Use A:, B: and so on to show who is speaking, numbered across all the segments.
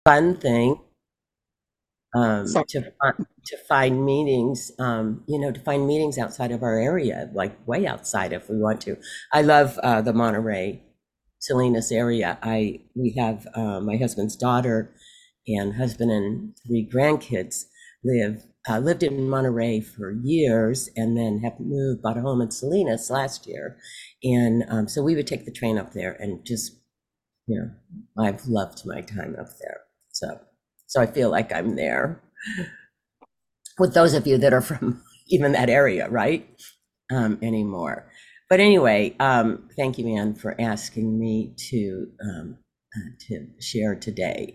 A: fun thing
B: So,
A: to find meetings, to find meetings outside of our area, like way outside if we want to. I love the Monterey, Salinas area. We have my husband's daughter and husband and three grandkids lived in Monterey for years and then have bought a home in Salinas last year. And so we would take the train up there and just, you know, I've loved my time up there. So I feel like I'm there with those of you that are from even that area, right? Anymore. But anyway, thank you, Anne, for asking me to share today.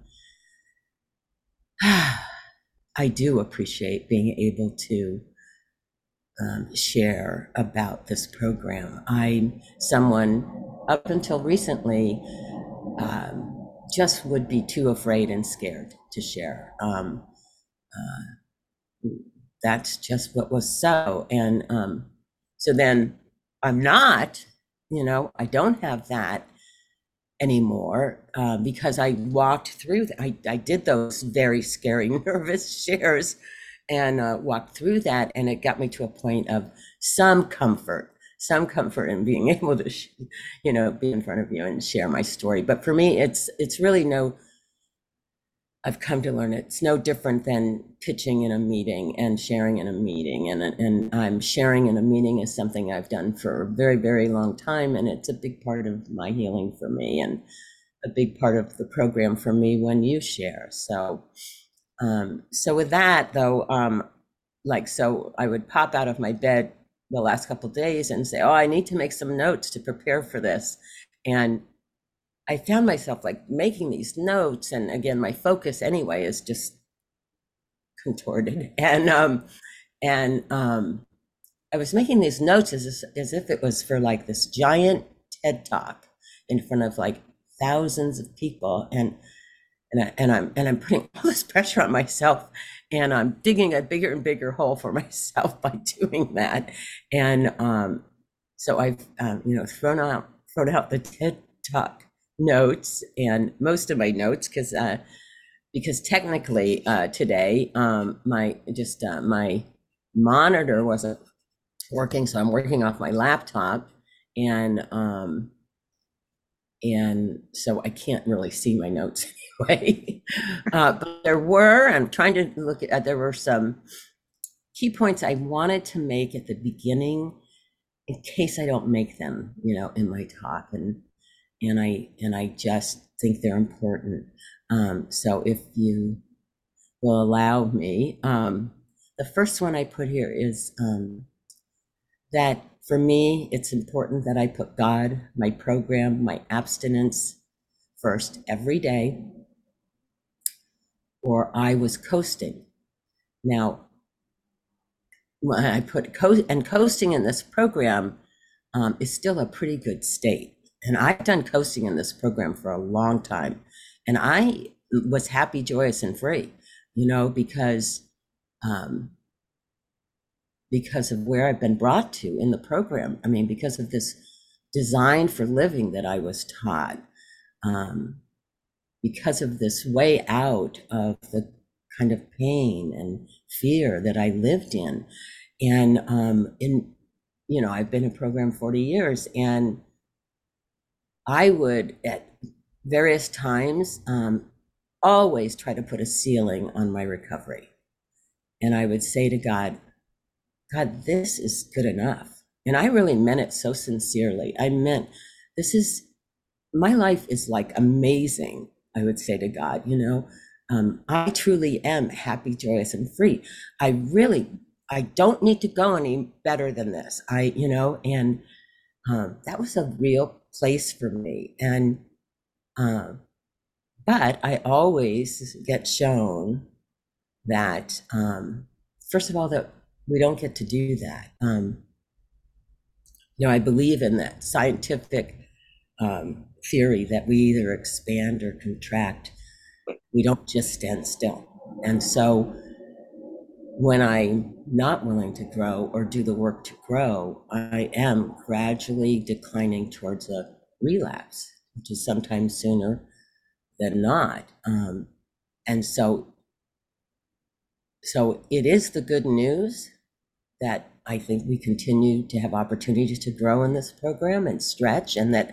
A: I do appreciate being able to share about this program. I'm someone up until recently just would be too afraid and scared to share. That's just what was so. And so then I'm not, I don't have that anymore because I walked through, I did those very scary, nervous shares and walked through that. And it got me to a point of some comfort in being able to, be in front of you and share my story. But for me, it's really I've come to learn it's no different than pitching in a meeting and sharing in a meeting. And I'm sharing in a meeting is something I've done for a very, very long time. And it's a big part of my healing for me and a big part of the program for me when you share. So with that though, so I would pop out of my bed the last couple of days and say, oh, I need to make some notes to prepare for this. And I found myself like making these notes, and again, my focus anyway is just contorted, and I was making these notes as if it was for like this giant TED talk in front of like thousands of people, and I'm putting all this pressure on myself, and I'm digging a bigger and bigger hole for myself by doing that, and so I've thrown out the TED talk notes and most of my notes because technically today my monitor wasn't working, so I'm working off my laptop, and so I can't really see my notes anyway. But I'm trying to look at, there were some key points I wanted to make at the beginning in case I don't make them, in my talk, and I just think they're important. So if you will allow me, the first one I put here is that for me, it's important that I put God, my program, my abstinence first every day, or I was coasting. Now, when I put coasting in this program is still a pretty good state. And I've done coasting in this program for a long time. And I was happy, joyous, and free, um, because of where I've been brought to in the program. I mean, because of this design for living that I was taught, um, because of this way out of the kind of pain and fear that I lived in. And I've been in program 40 years, and I would at various times always try to put a ceiling on my recovery. And I would say to God, God, this is good enough. And I really meant it so sincerely. I meant, this is, my life is like amazing. I would say to God, I truly am happy, joyous, and free. I don't need to go any better than this. And that was a real place for me. And, um, but I always get shown that, first of all, that we don't get to do that. I believe in that scientific theory that we either expand or contract. We don't just stand still. And so when I'm not willing to grow or do the work to grow, I am gradually declining towards a relapse, which is sometimes sooner, than not. And so it is the good news that I think we continue to have opportunities to grow in this program and stretch, and that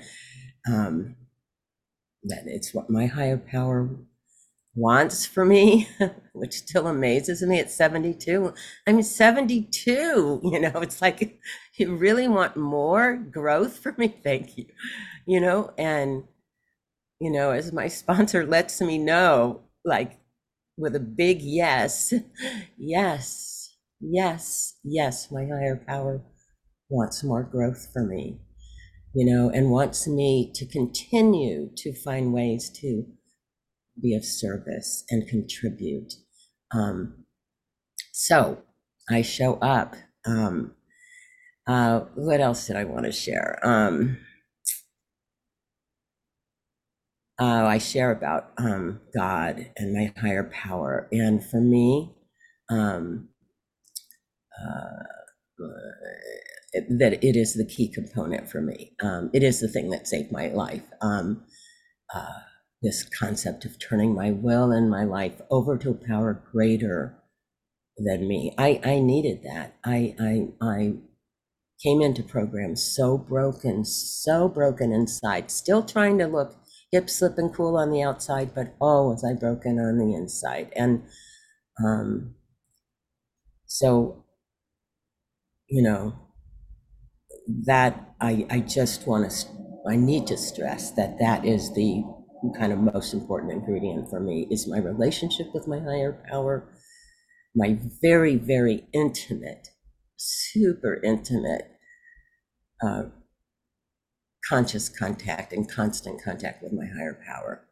A: it's what my higher power wants for me, which still amazes me at 72. I'm 72, it's like, you really want more growth for me? Thank you. And, as my sponsor lets me know, like with a big yes, yes, yes, yes, my higher power wants more growth for me, and wants me to continue to find ways to be of service and contribute. So I show up. What else did I want to share? I share about God and my higher power. And for me, that it is the key component for me. It is the thing that saved my life. This concept of turning my will and my life over to a power greater than me. I needed that. I came into programs so broken inside, still trying to look hip, slip, and cool on the outside, but oh, was I broken on the inside. And so, that I just want to, I need to stress that is the kind of most important ingredient for me, is my relationship with my higher power, my very, very intimate, super intimate, conscious contact and constant contact with my higher power.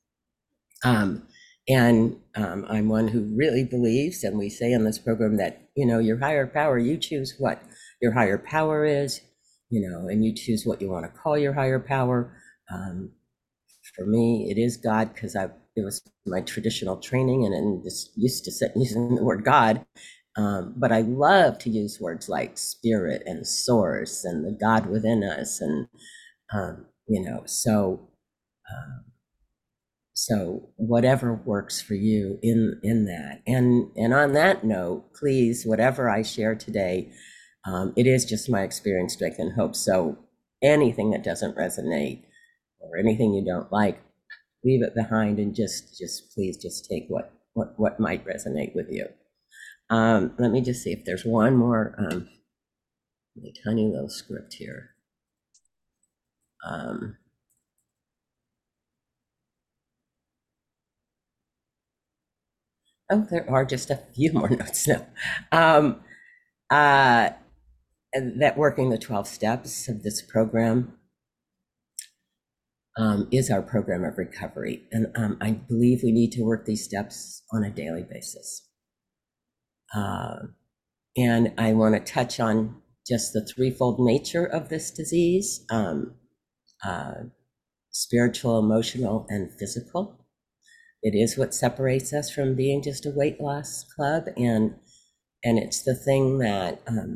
A: And I'm one who really believes, and we say in this program, that, your higher power, you choose what your higher power is, and you choose what you want to call your higher power. For me, it is God, because it was my traditional training, and just used to using the word God. But I love to use words like spirit and source and the God within us. And, so whatever works for you in that. And on that note, please, whatever I share today, it is just my experience, strength, and hope. So anything that doesn't resonate, or anything you don't like, leave it behind, and just please just take what might resonate with you. Let me just see if there's one more tiny little script here. Oh, there are just a few more notes now. That working the 12 steps of this program is our program of recovery. And I believe we need to work these steps on a daily basis. And I want to touch on just the threefold nature of this disease: spiritual, emotional, and physical. It is what separates us from being just a weight loss club, and it's the thing that,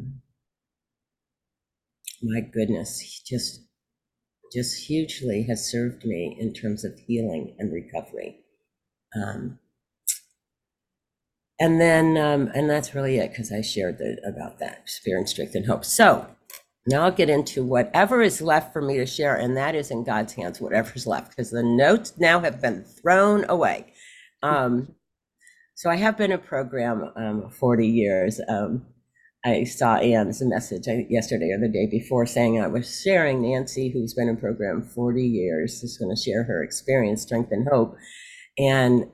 A: my goodness, just hugely has served me in terms of healing and recovery. And then, and that's really it, because I shared about that spirit, strength, and hope. So now I'll get into whatever is left for me to share, and that is in God's hands, whatever's left, because the notes now have been thrown away. So I have been a program 40 years. I saw Anne's message yesterday or the day before saying I was sharing. Nancy, who's been in program 40 years, is going to share her experience, strength, and hope. And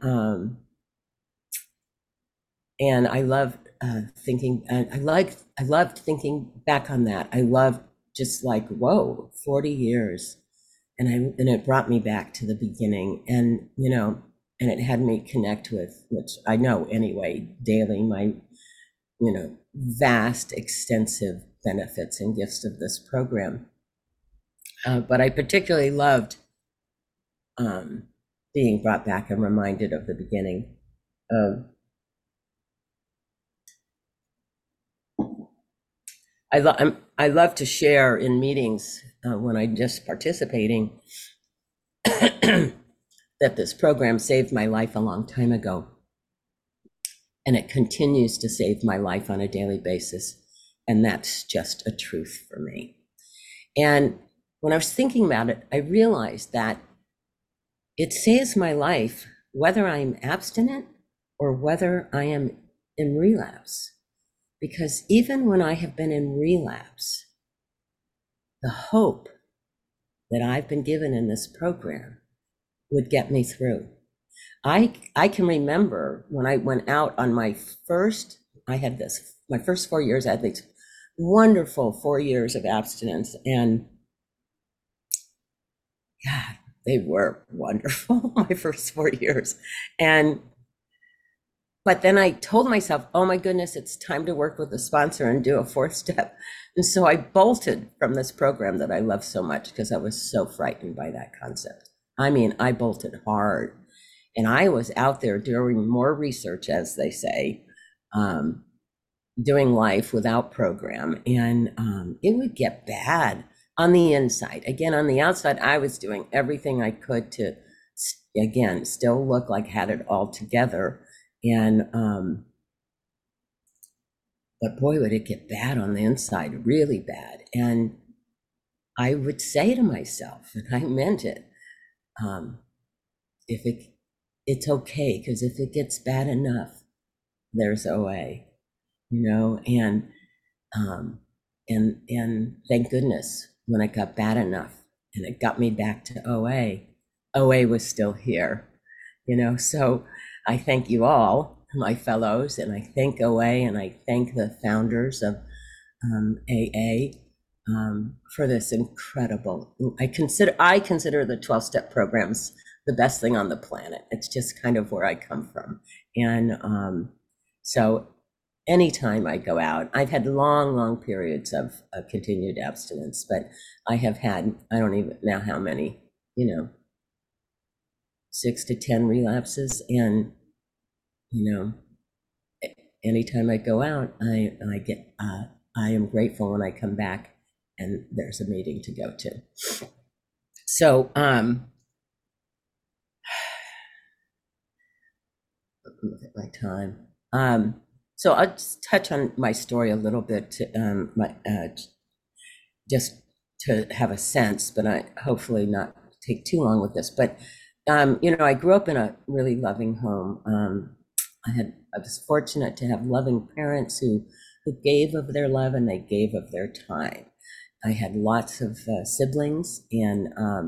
A: I loved thinking. I loved thinking back on that. I loved just like, whoa, 40 years, and it brought me back to the beginning, and and it had me connect with, which I know anyway, daily, my vast, extensive benefits and gifts of this program. But I particularly loved being brought back and reminded of the beginning. I love to share in meetings when I'm just participating that this program saved my life a long time ago. And it continues to save my life on a daily basis. And that's just a truth for me. And when I was thinking about it, I realized that it saves my life whether I'm abstinent or whether I am in relapse. Because even when I have been in relapse, the hope that I've been given in this program would get me through. I can remember when I went out on my first 4 years, I had these wonderful 4 years of abstinence, and God, they were wonderful, my first 4 years. But then I told myself, oh my goodness, it's time to work with a sponsor and do a fourth step. And so I bolted from this program that I love so much because I was so frightened by that concept. I mean, I bolted hard. And I was out there doing more research, as they say, doing life without program. And it would get bad on the inside. Again, on the outside, I was doing everything I could to, again, still look like I had it all together. And, but boy, would it get bad on the inside, really bad. And I would say to myself, and I meant it, it's okay, because if it gets bad enough, there's OA, and thank goodness when it got bad enough and it got me back to OA was still here, so I thank you all, my fellows, and I thank OA, and I thank the founders of AA for this incredible, I consider the 12-step programs the best thing on the planet. It's just kind of where I come from. And so anytime I go out, I've had long periods of continued abstinence, but I have had, I don't even know how many, 6 to 10 relapses. And, anytime I go out, I am grateful when I come back and there's a meeting to go to. So, look at my time. So I'll just touch on my story a little bit to, just to have a sense, but I hopefully not take too long with this. But I grew up in a really loving home. I was fortunate to have loving parents who gave of their love, and they gave of their time. I had lots of siblings, and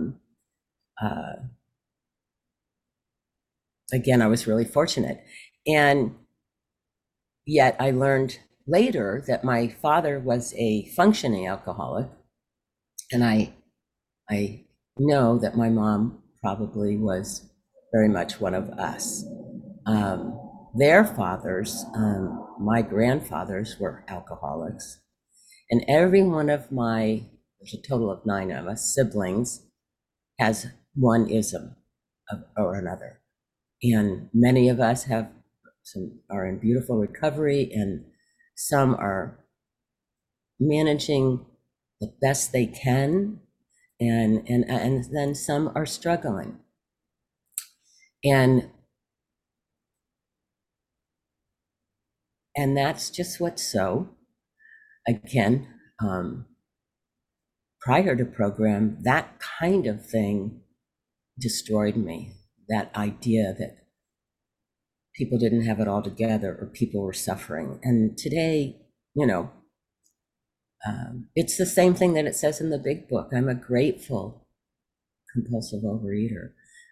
A: again, I was really fortunate. And yet I learned later that my father was a functioning alcoholic. And I know that my mom probably was very much one of us. Their fathers, my grandfathers, were alcoholics. And every one of there's a total of 9 of us, siblings, has one ism or another. And many of us are in beautiful recovery, and some are managing the best they can, and then some are struggling. And that's just what's so. Again, prior to program, that kind of thing destroyed me. That idea that people didn't have it all together or people were suffering. And today, it's the same thing that it says in the big book. I'm a grateful compulsive overeater.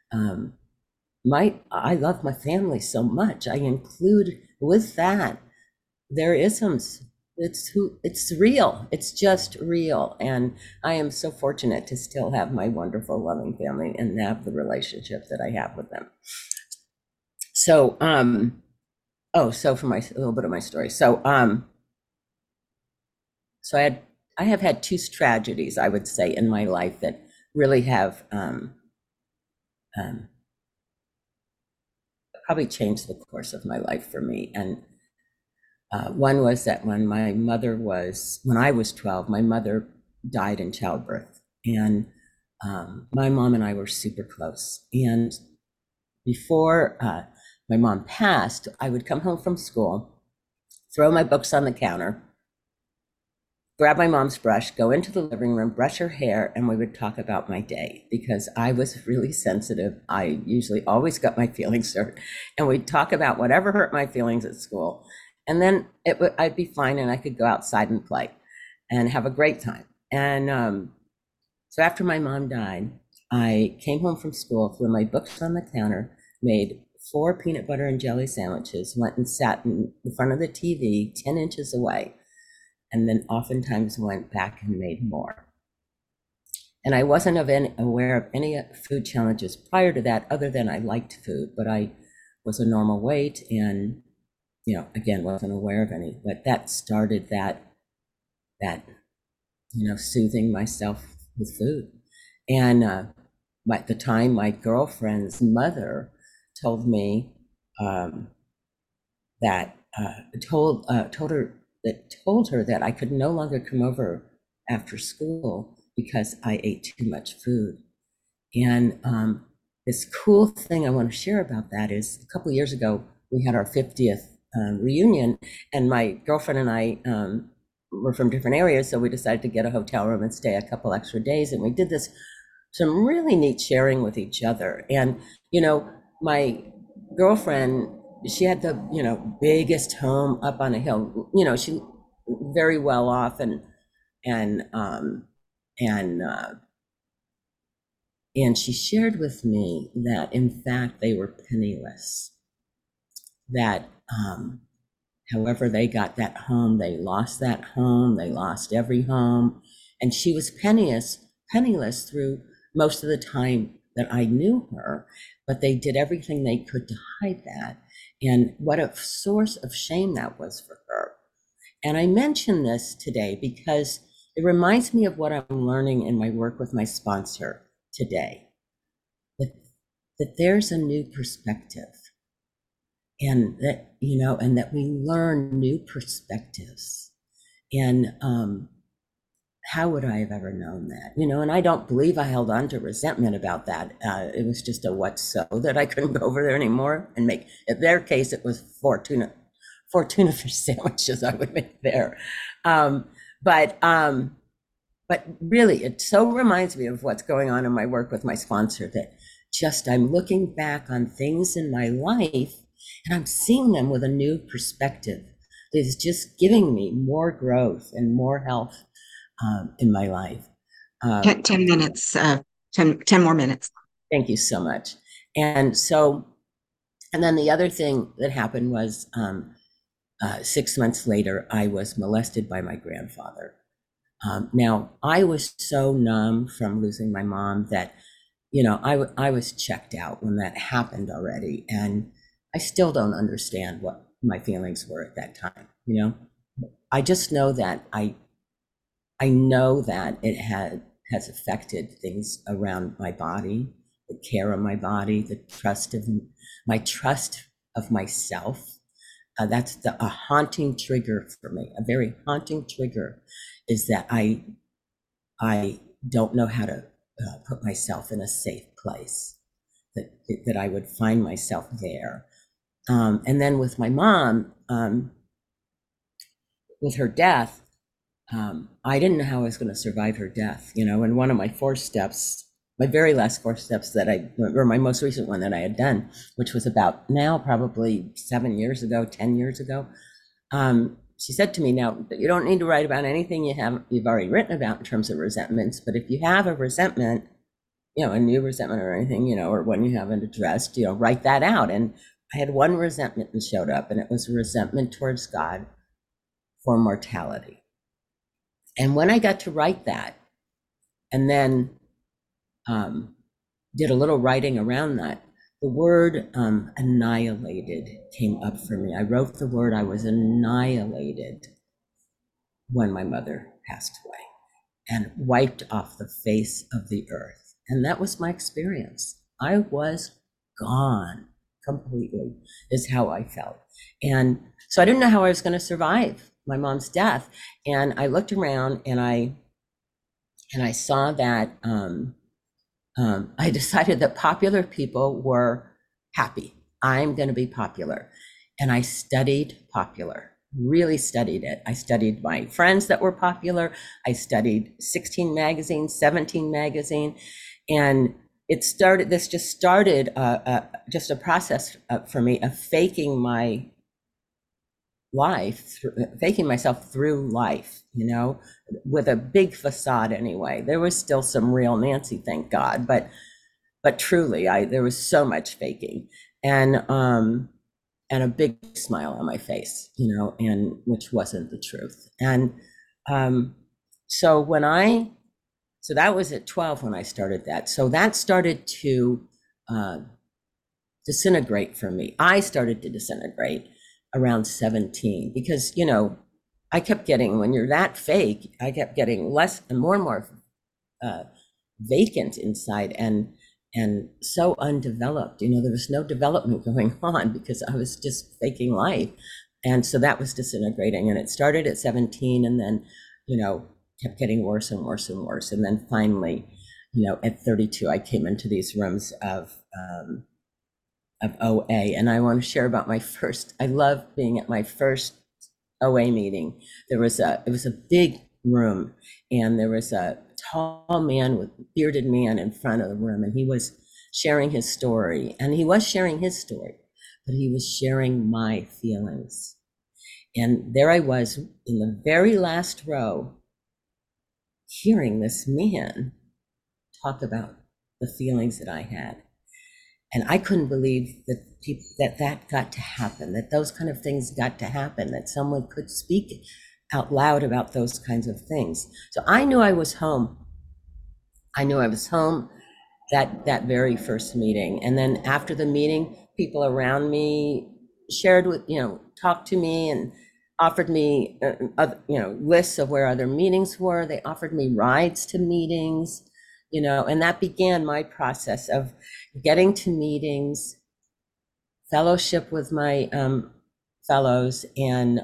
A: I love my family so much. I include with that their isms. It's real. It's just real. And I am so fortunate to still have my wonderful, loving family and have the relationship that I have with them. So, so for a little bit of my story. So, so I have had 2 tragedies, I would say, in my life that really have probably changed the course of my life for me. And one was that when I was 12, my mother died in childbirth. And my mom and I were super close. And before my mom passed, I would come home from school, throw my books on the counter, grab my mom's brush, go into the living room, brush her hair, and we would talk about my day because I was really sensitive. I usually always got my feelings hurt, and we'd talk about whatever hurt my feelings at school. And then I'd be fine, and I could go outside and play and have a great time. And so after my mom died, I came home from school, threw my books on the counter, made 4 peanut butter and jelly sandwiches, went and sat in the front of the TV 10 inches away, and then oftentimes went back and made more. And I wasn't aware of any food challenges prior to that, other than I liked food, but I was a normal weight and, again, wasn't aware of any. But that started that soothing myself with food. And at the time, my girlfriend's mother told me that told her that I could no longer come over after school because I ate too much food. And this cool thing I want to share about that is a couple of years ago, we had our 50th reunion, and my girlfriend and I were from different areas, so we decided to get a hotel room and stay a couple extra days. And we did some really neat sharing with each other. And, my girlfriend, she had the, biggest home up on a hill. She very well off, and she shared with me that in fact they were penniless. That however they got that home, they lost that home, they lost every home, and she was penniless through most of the time that I knew her. But they did everything they could to hide that. And what a source of shame that was for her. And I mention this today because it reminds me of what I'm learning in my work with my sponsor today, that there's a new perspective, and that, and that we learn new perspectives. And how would I have ever known that? And I don't believe I held on to resentment about that. It was just a what so that I couldn't go over there anymore and make. In their case, it was 4 tuna fish sandwiches I would make there. But really, it so reminds me of what's going on in my work with my sponsor, that just I'm looking back on things in my life and I'm seeing them with a new perspective that is just giving me more growth and more health in my life.
B: 10 minutes, 10 more minutes.
A: Thank you so much. And then the other thing that happened was 6 months later, I was molested by my grandfather. Now, I was so numb from losing my mom that, I was checked out when that happened already. And I still don't understand what my feelings were at that time. I just know that I know that it has affected things around my body, the care of my body, the trust of myself. That's a haunting trigger for me. A very haunting trigger is that I don't know how to put myself in a safe place, that I would find myself there. And then with my mom, with her death, I didn't know how I was going to survive her death. And one of my 4 steps, my very last 4 steps or my most recent one that I had done, which was about now probably 7 years ago, 10 years ago, she said to me, now, you don't need to write about anything you've already written about in terms of resentments, but if you have a resentment, a new resentment or anything, or one you haven't addressed, write that out. And I had one resentment that showed up, and it was a resentment towards God for mortality. And when I got to write that, and then did a little writing around that, the word annihilated came up for me. I wrote the word, I was annihilated when my mother passed away and wiped off the face of the earth. And that was my experience. I was gone completely, is how I felt. And so I didn't know how I was going to survive my mom's death. And I looked around and I saw that I decided that popular people were happy. I'm going to be popular. And I studied popular, really studied it. I studied my friends that were popular. I studied 16 magazine, 17 magazine. And this just started just a process for me of faking my life, faking myself through life, with a big facade anyway. There was still some real Nancy, thank God, but truly, there was so much faking, and a big smile on my face, and which wasn't the truth. And so so that was at 12 when I started that. So that started to disintegrate for me. I started to disintegrate around 17 because, I kept getting, when you're that fake, I kept getting less and more vacant inside and so undeveloped. There was no development going on because I was just faking life. And so that was disintegrating. And it started at 17 and then, kept getting worse and worse and worse. And then finally, at 32, I came into these rooms of OA. And I want to share about I love being at my first OA meeting. It was a big room, and there was a tall man with bearded man in front of the room, and he was sharing his story. And he was sharing his story, but he was sharing my feelings. And there I was in the very last row, hearing this man talk about the feelings that I had. And I couldn't believe that got to happen, that those kind of things got to happen, that someone could speak out loud about those kinds of things. So I knew I was home. I knew I was home that very first meeting. And then after the meeting, people around me shared talked to me and offered me, lists of where other meetings were. They offered me rides to meetings, and that began my process of getting to meetings, fellowship with my fellows, and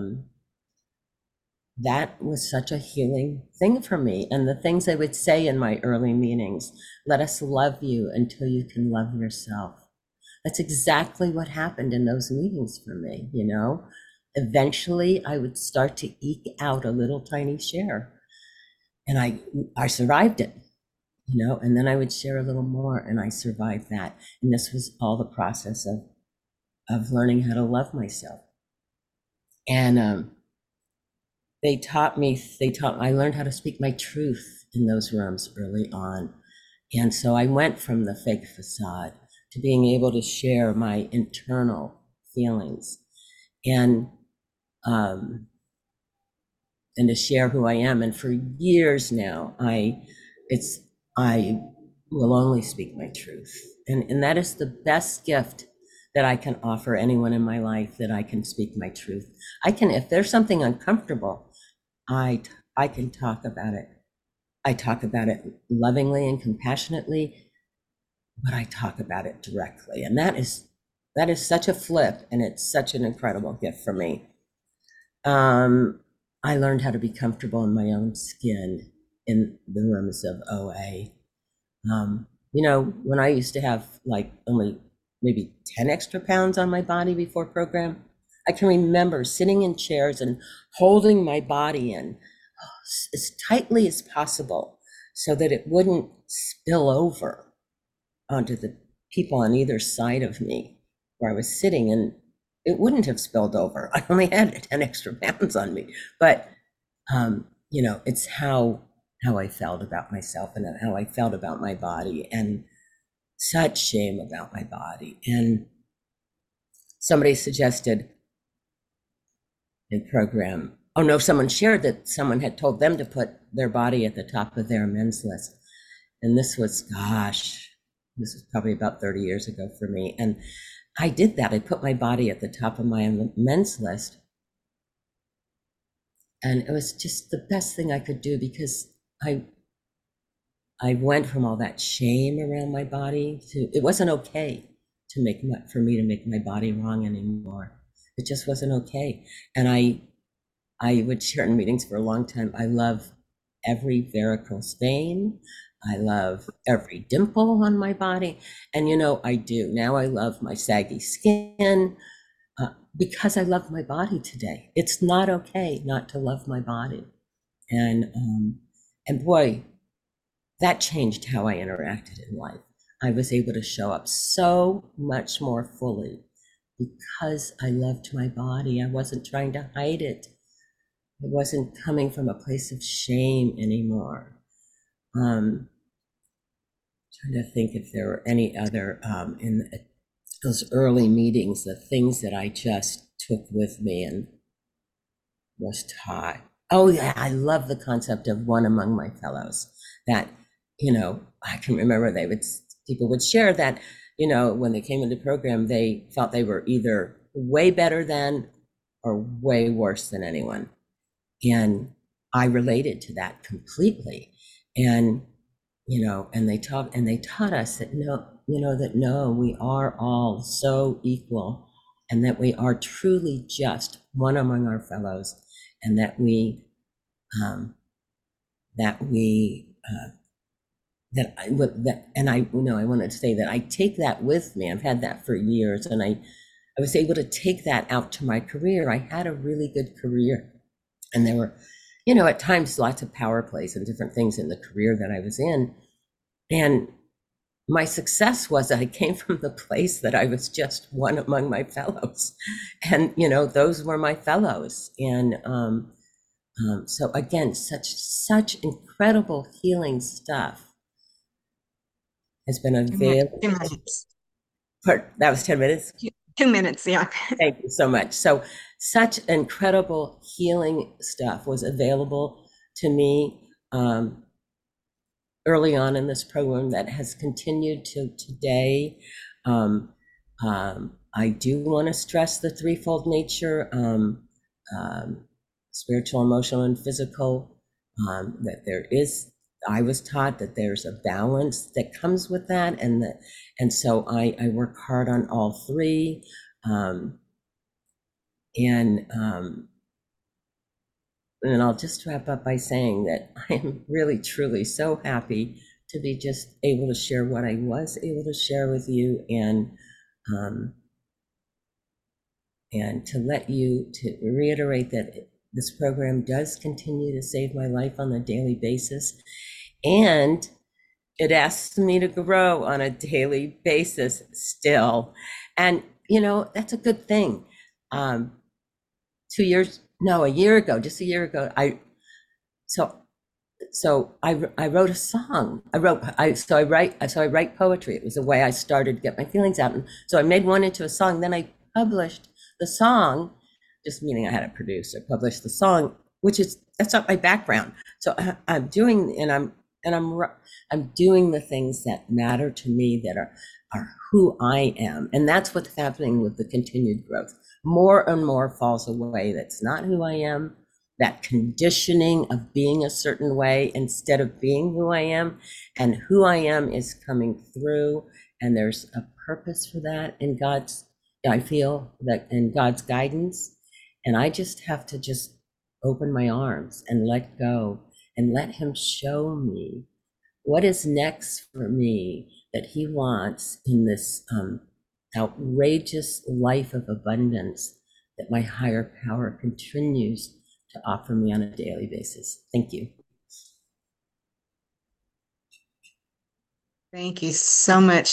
A: that was such a healing thing for me. And the things I would say in my early meetings, let us love you until you can love yourself. That's exactly what happened in those meetings for me, Eventually, I would start to eke out a little tiny share. And I survived it, and then I would share a little more, and I survived that. And this was all the process of learning how to love myself. And I learned how to speak my truth in those rooms early on. And so I went from the fake facade to being able to share my internal feelings and to share who I am. And for years now, I will only speak my truth. And that is the best gift that I can offer anyone in my life, that I can speak my truth. If there's something uncomfortable, I can talk about it. I talk about it lovingly and compassionately, but I talk about it directly. And that is such a flip, and it's such an incredible gift for me. I learned how to be comfortable in my own skin in the rooms of OA. When I used to have like only maybe 10 extra pounds on my body before program, I can remember sitting in chairs and holding my body in as tightly as possible so that it wouldn't spill over onto the people on either side of me where I was sitting, and it wouldn't have spilled over. I only had 10 extra pounds on me, but it's how I felt about myself and how I felt about my body, and such shame about my body. And somebody suggested in program, someone shared that someone had told them to put their body at the top of their men's list. And this was probably about 30 years ago for me. And I did that. I put my body at the top of my men's list. And it was just the best thing I could do, because I went from all that shame around my body to, it wasn't okay for me to make my body wrong anymore. It just wasn't okay. And I would share in meetings for a long time, I love every varicose vein. I love every dimple on my body. And you know, I do. Now I love my saggy skin because I love my body today. It's not okay not to love my body. And boy, that changed how I interacted in life. I was able to show up so much more fully because I loved my body. I wasn't trying to hide it. It wasn't coming from a place of shame anymore. Trying to think if there were any other in those early meetings, the things that I just took with me and was taught. Oh yeah, I love the concept of one among my fellows. That, you know, I can remember people would share that, you know, when they came into the program, they felt they were either way better than or way worse than anyone. And I related to that completely. And, you know, and they taught us that no, you know, that no, we are all so equal, and that we are truly just one among our fellows, and that that we and I, you know, I wanted to say that I take that with me. I've had that for years, and I was able to take that out to my career. I had a really good career, and there were, you know, at times lots of power plays and different things in the career that I was in. And my success was that I came from the place that I was just one among my fellows. And, you know, those were my fellows. And so again, such incredible healing stuff has been
B: 2 minutes.
A: That was 10 minutes.
B: 2 minutes, yeah.
A: Thank you so much. So such incredible healing stuff was available to me early on in this program that has continued to today. I do want to stress the threefold nature, spiritual, emotional, and physical, that there is, I was taught that there's a balance that comes with that, and so I work hard on all three. And I'll just wrap up by saying that I'm really, truly so happy to be just able to share what I was able to share with you, and to reiterate that this program does continue to save my life on a daily basis, and it asks me to grow on a daily basis still. And, you know, that's a good thing. 2 years, no, a year ago, just a year ago, I wrote a song. I write poetry. It was a way I started to get my feelings out. And so I made one into a song. Then I published the song, just meaning I had a producer publish the song, that's not my background. So I'm doing the things that matter to me, that are who I am. And that's what's happening with the continued growth. More and more falls away. That's not who I am. That conditioning of being a certain way instead of being who I am, and who I am is coming through. And there's a purpose for that in I feel that in God's guidance. And I just have to just open my arms and let go and let him show me what is next for me that he wants in this outrageous life of abundance that my higher power continues to offer me on a daily basis. Thank you.
B: Thank you so much.